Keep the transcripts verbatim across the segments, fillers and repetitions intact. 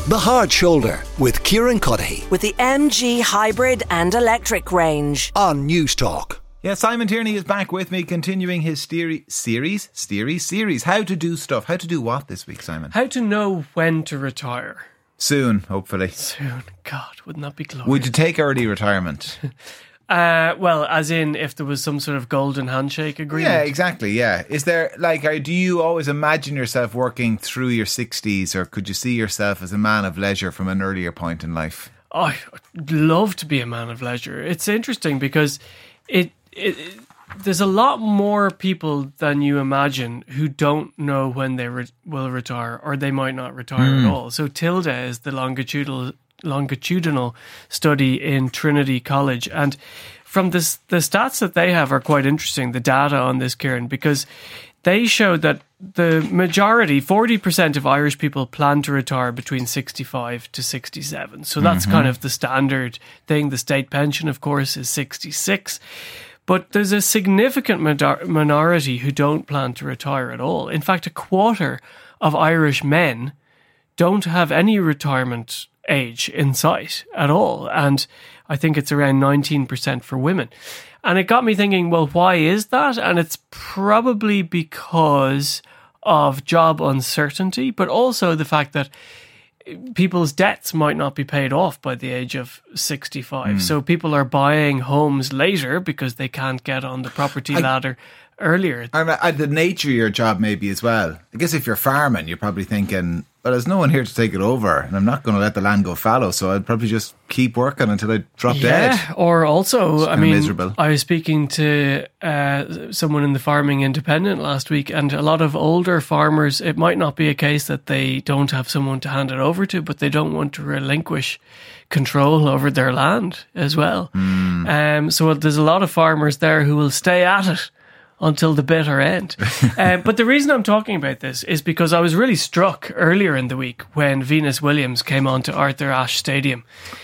The Hard Shoulder with Kieran Cuddihy with the M G hybrid and electric range on News Talk. Yeah, Simon Tierney is back with me, continuing his theory, series, series, series. How to do stuff. How to do what this week, Simon? How to know when to retire. Soon, hopefully. Soon. God, wouldn't that be glorious? Would you take early retirement? Uh, well, as in if there was some sort of golden handshake agreement. Yeah, exactly, yeah. Is there, like, are, do you always imagine yourself working through your sixties, or could you see yourself as a man of leisure from an earlier point in life? Oh, I'd love to be a man of leisure. It's interesting because it, it, it there's a lot more people than you imagine who don't know when they re- will retire, or they might not retire mm. at all. So Tilda is the longitudinal longitudinal study in Trinity College, and from this the stats that they have are quite interesting, the data on this, Kieran, because they show that the majority, forty percent of Irish people plan to retire between sixty-five to sixty-seven. So that's mm-hmm. kind of the standard thing. The state pension, of course, is sixty-six. But there's a significant minority who don't plan to retire at all. In fact, a quarter of Irish men don't have any retirement age in sight at all, and I think it's around nineteen percent for women. And it got me thinking, well, why is that? And it's probably because of job uncertainty, but also the fact that people's debts might not be paid off by the age of sixty-five. Mm. So people are buying homes later because they can't get on the property I, ladder earlier. And uh, the nature of your job maybe as well. I guess if you're farming, you're probably thinking, well, there's no one here to take it over, and I'm not going to let the land go fallow, so I'd probably just keep working until I drop yeah, dead. Or also, it's I mean, miserable. I was speaking to uh, someone in the Farming Independent last week, and a lot of older farmers, it might not be a case that they don't have someone to hand it over to, but they don't want to relinquish control over their land as well. Mm. Um, so there's a lot of farmers there who will stay at it until the bitter end. uh, but the reason I'm talking about this is because I was really struck earlier in the week when Venus Williams came on to Arthur Ashe Stadium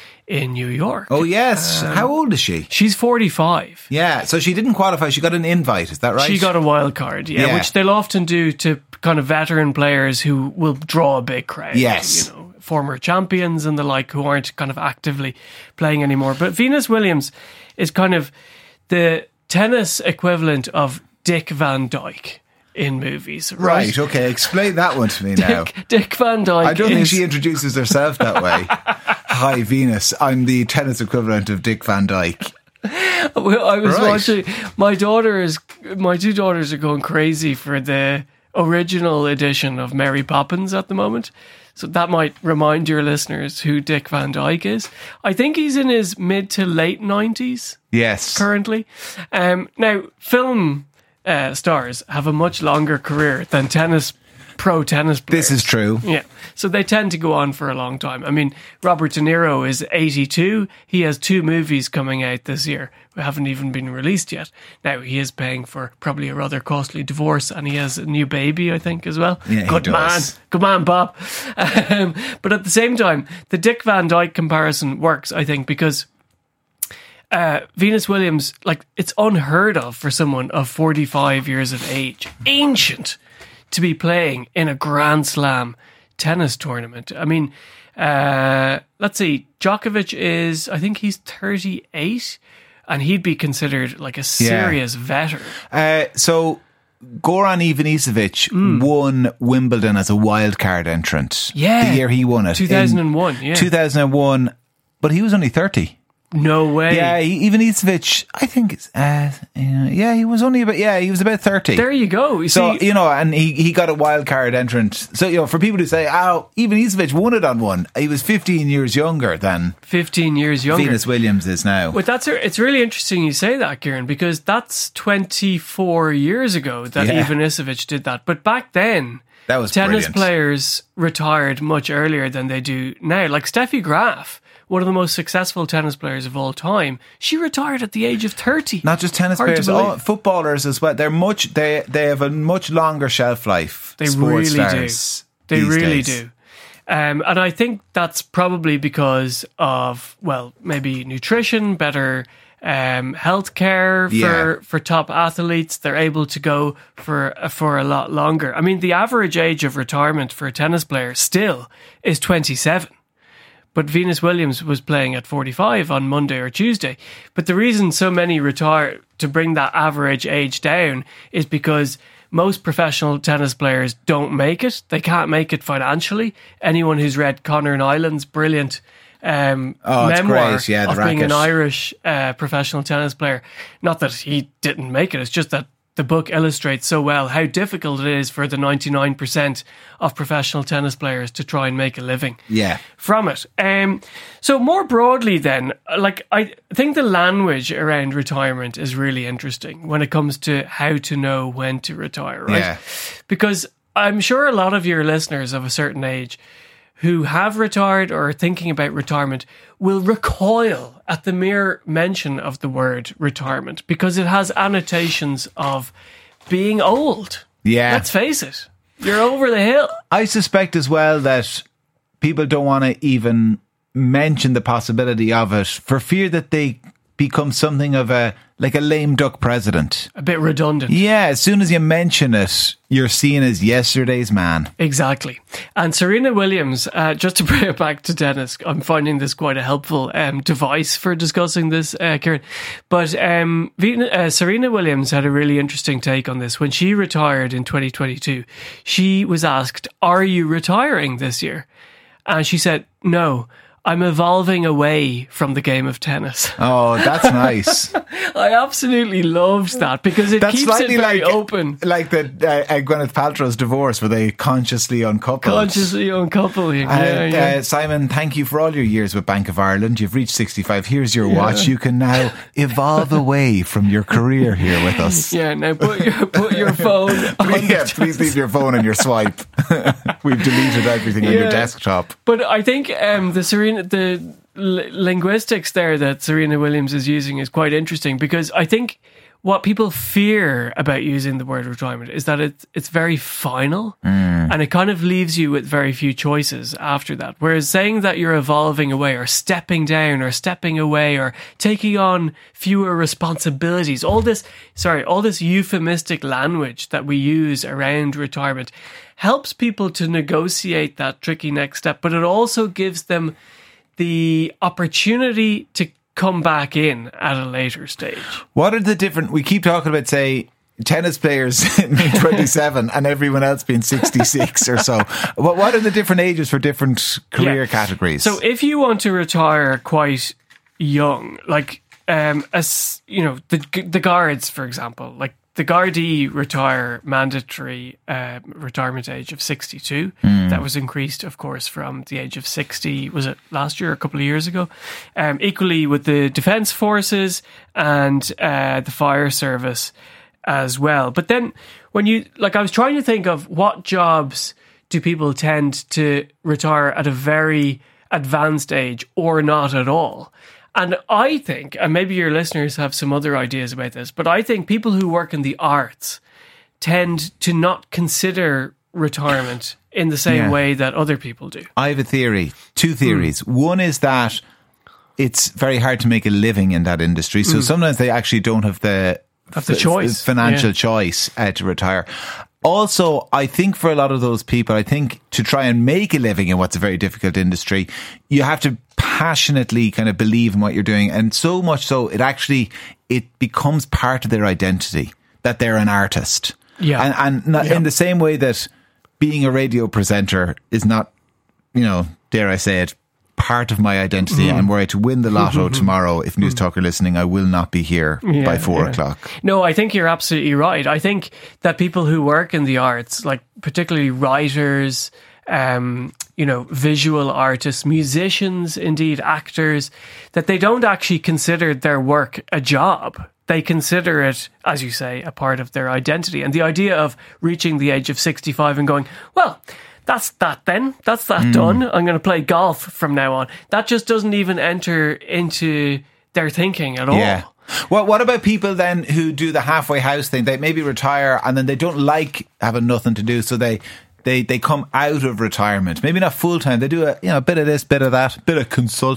in New York. Oh, yes. Um, How old is she? She's forty-five. Yeah, so she didn't qualify. She got an invite, is that right? She got a wild card, yeah, yeah. which they'll often do to kind of veteran players who will draw a big crowd. Yes. You know, former champions and the like who aren't kind of actively playing anymore. But Venus Williams is kind of the tennis equivalent of Dick Van Dyke in movies, right? Right, okay, explain that one to me now. Dick, Dick Van Dyke. I don't is... think she introduces herself that way. Hi, Venus. I'm the tennis equivalent of Dick Van Dyke. Well, I was right. watching. My daughter is. My two daughters are going crazy for the original edition of Mary Poppins at the moment. So that might remind your listeners who Dick Van Dyke is. I think he's in his mid to late nineties. Yes. Currently. Um, now, film uh, stars have a much longer career than tennis, pro tennis players. This is true. Yeah. So they tend to go on for a long time. I mean, Robert De Niro is eighty-two. He has two movies coming out this year who haven't even been released yet. Now, he is paying for probably a rather costly divorce, and he has a new baby, I think, as well. Yeah, Good he does. man. Good man, Bob. Um, but at the same time, the Dick Van Dyke comparison works, I think, because uh, Venus Williams, like, it's unheard of for someone of forty-five years of age, ancient, to be playing in a Grand Slam tennis tournament. I mean, uh, let's see, Djokovic is, I think he's thirty-eight, and he'd be considered like a serious yeah. veteran. Uh, so Goran Ivanisevic mm. won Wimbledon as a wildcard entrant. Yeah. The year he won it. two thousand one, in yeah. two thousand one, but he was only thirty. No way. Yeah, Ivanisevic, I think, uh, yeah, he was only about, yeah, he was about thirty. There you go. You so, see, you know, and he, he got a wild card entrant. So, you know, for people who say, oh, Ivanisevic won it on one, he was fifteen years younger than fifteen years younger. Venus Williams is now. But that's, it's really interesting you say that, Kieran, because that's twenty-four years ago that yeah. Ivanisevic did that. But back then, that was tennis brilliant. Players retired much earlier than they do now. Like Steffi Graf, one of the most successful tennis players of all time, she retired at the age of thirty. Not just tennis Hard players, all footballers as well. They're much. They they have a much longer shelf life. They sports really stars do. They really days. do. Um, and I think that's probably because of, well, maybe nutrition, better um, healthcare for Yeah. for top athletes. They're able to go for for a lot longer. I mean, the average age of retirement for a tennis player still is twenty-seven. But Venus Williams was playing at forty-five on Monday or Tuesday. But the reason so many retire to bring that average age down is because most professional tennis players don't make it. They can't make it financially. Anyone who's read Conor Nyland's brilliant um, Oh, it's memoir great. Yeah, the of being an racket. Irish uh, professional tennis player, not that he didn't make it, it's just that the book illustrates so well how difficult it is for the ninety-nine percent of professional tennis players to try and make a living Yeah. from it. Um, so more broadly then, like I think the language around retirement is really interesting when it comes to how to know when to retire, right? Yeah. Because I'm sure a lot of your listeners of a certain age who have retired or are thinking about retirement will recoil at the mere mention of the word retirement because it has annotations of being old. Yeah. Let's face it. You're over the hill. I suspect as well that people don't want to even mention the possibility of it for fear that they become something of a, like a lame duck president. A bit redundant. Yeah, as soon as you mention it, you're seen as yesterday's man. Exactly. And Serena Williams, uh, just to bring it back to tennis, I'm finding this quite a helpful um, device for discussing this, uh, Kieran. But um, Vena- uh, Serena Williams had a really interesting take on this. When she retired in twenty twenty-two, she was asked, "Are you retiring this year?" And she said, "No, I'm evolving away from the game of tennis." Oh, that's nice. I absolutely loved that because it That's keeps it slightly very like open. like the uh, uh, Gwyneth Paltrow's divorce, where they consciously uncoupled. Consciously uncoupling. Yeah, And, yeah. Uh, Simon, thank you for all your years with Bank of Ireland. You've reached sixty-five. Here's your watch. You can now evolve away from your career here with us. Yeah, now put your put your phone on Yeah, the please leave your phone and your swipe. We've deleted everything on your Yeah. desktop. But I think um, the Serena, the l- linguistics there that Serena Williams is using is quite interesting because I think what people fear about using the word retirement is that it's it's very final and it kind of leaves you with very few choices after that. Whereas saying that you're evolving away or stepping down or stepping away or taking on fewer responsibilities, all this, sorry, all this euphemistic language that we use around retirement helps people to negotiate that tricky next step, but it also gives them the opportunity to come back in at a later stage. What are the different... We keep talking about, say, tennis players being twenty-seven and everyone else being sixty-six or so. What What are the different ages for different career Yeah. categories? So if you want to retire quite young, like um, as you know, the the guards, for example, like the Gardaí retire mandatory uh, retirement age of sixty-two. Mm. That was increased, of course, from the age of sixty. Was it last year or a couple of years ago? Um, equally with the Defence Forces and uh, the Fire Service as well. But then when you, like, I was trying to think of what jobs do people tend to retire at a very advanced age or not at all. And I think, and maybe your listeners have some other ideas about this, but I think people who work in the arts tend to not consider retirement in the same Yeah. way that other people do. I have a theory, two theories. One is that it's very hard to make a living in that industry. So sometimes they actually don't have the, Have the f- choice, financial yeah. choice uh, to retire. Also, I think for a lot of those people, I think to try and make a living in what's a very difficult industry, you have to passionately kind of believe in what you're doing. And so much so, it actually, it becomes part of their identity that they're an artist. Yeah. And, and not, Yeah. in the same way that being a radio presenter is not, you know, dare I say it, part of my identity. Mm. And were I to win the lotto tomorrow, if News Talk are listening, I will not be here Yeah, by four yeah. o'clock. No, I think you're absolutely right. I think that people who work in the arts, like particularly writers, um, you know, visual artists, musicians, indeed actors, that they don't actually consider their work a job. They consider it, as you say, a part of their identity. And the idea of reaching the age of sixty-five and going, well, that's that then. That's that Mm. done. I'm going to play golf from now on. That just doesn't even enter into their thinking at all. Yeah. Well, what about people then who do the halfway house thing? They maybe retire and then they don't like having nothing to do, so they they, they come out of retirement. Maybe not full time. They do a you know a bit of this, bit of that, bit of consulting.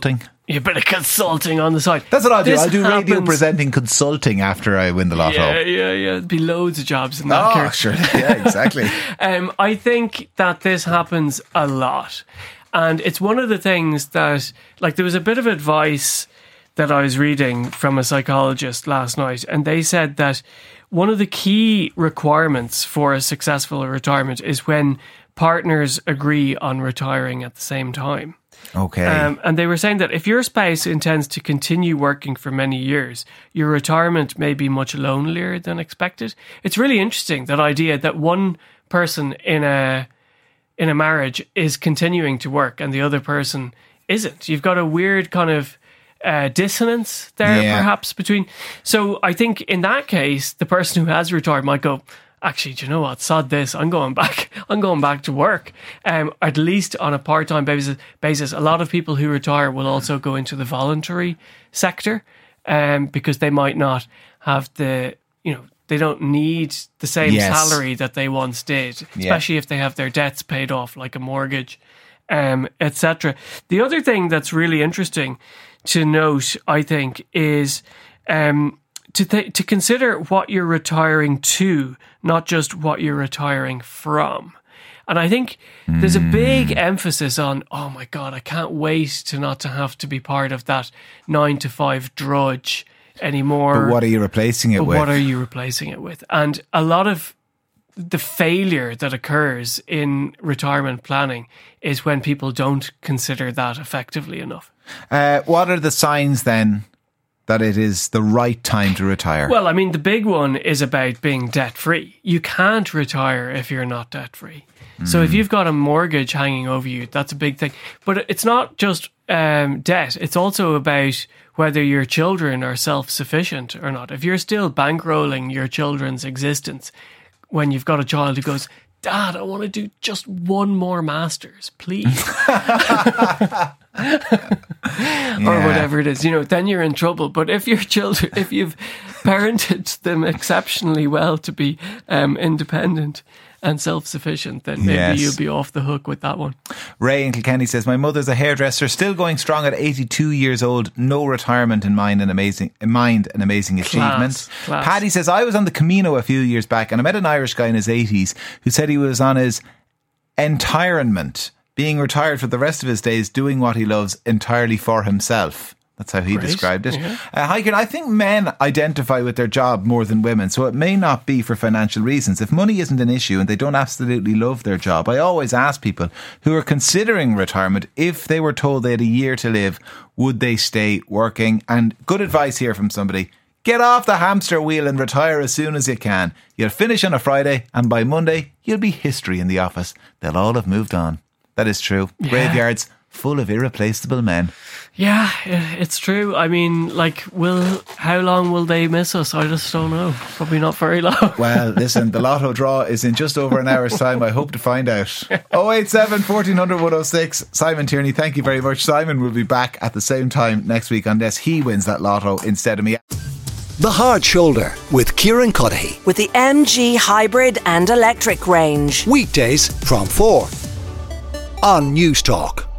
a bit of consulting on the side. That's what I'll do. This I'll do radio happens- presenting consulting after I win the lotto. Yeah, yeah, yeah. There'd be loads of jobs in that. Oh, Kieran. sure. Yeah, exactly. Um, I think that this happens a lot. And it's one of the things that, like, there was a bit of advice that I was reading from a psychologist last night, and they said that one of the key requirements for a successful retirement is when partners agree on retiring at the same time. Okay. Um, and they were saying that if your spouse intends to continue working for many years, your retirement may be much lonelier than expected. It's really interesting, that idea that one person in a in a marriage is continuing to work and the other person isn't. You've got a weird kind of uh, dissonance there, Yeah. perhaps, between. So I think in that case, the person who has retired might go, actually, do you know what? Sod this. I'm going back. I'm going back to work. Um, at least on a part-time basis. Basis. A lot of people who retire will also go into the voluntary sector, um, because they might not have the, you know, they don't need the same Yes. salary that they once did, especially if they have their debts paid off, like a mortgage, um, et cetera. The other thing that's really interesting to note, I think, is um, to th- to consider what you're retiring to, not just what you're retiring from. And I think there's a big emphasis on, oh my God, I can't wait to not to have to be part of that nine to five drudge anymore. But what are you replacing it But with? what are you replacing it with? And a lot of the failure that occurs in retirement planning is when people don't consider that effectively enough. Uh, what are the signs then that it is the right time to retire? Well, I mean, the big one is about being debt free. You can't retire if you're not debt free. So if you've got a mortgage hanging over you, that's a big thing. But it's not just um, debt. It's also about whether your children are self-sufficient or not. If you're still bankrolling your children's existence when you've got a child who goes, Dad, I want to do just one more master's, please. Or whatever it is, you know, then you're in trouble. But if your children, if you've parented them exceptionally well to be um, independent and self-sufficient, then maybe Yes. you'll be off the hook with that one. Ray in Kilkenny says, my mother's a hairdresser, still going strong at eighty-two years old, no retirement in mind, an amazing, in mind, an amazing achievement. class. Paddy says, I was on the Camino a few years back and I met an Irish guy in his eighties who said he was on his entirement, being retired for the rest of his days, doing what he loves entirely for himself. That's how he Great. described it. Yeah. Uh, hi, Kieran, I think men identify with their job more than women, so it may not be for financial reasons. If money isn't an issue and they don't absolutely love their job, I always ask people who are considering retirement, if they were told they had a year to live, would they stay working? And good advice here from somebody. Get off the hamster wheel and retire as soon as you can. You'll finish on a Friday and by Monday, you'll be history in the office. They'll all have moved on. That is true. Yeah. Graveyards full of irreplaceable men. Yeah, it's true. I mean, like, will how long will they miss us? I just don't know. Probably not very long. Well, listen, the lotto draw is in just over an hour's time. I hope to find out. oh eight seven, fourteen hundred, one oh six. Simon Tierney, thank you very much. Simon will be back at the same time next week unless he wins that lotto instead of me. The Hard Shoulder with Kieran Cuddihy. With the M G hybrid and electric range. Weekdays from four on News Talk.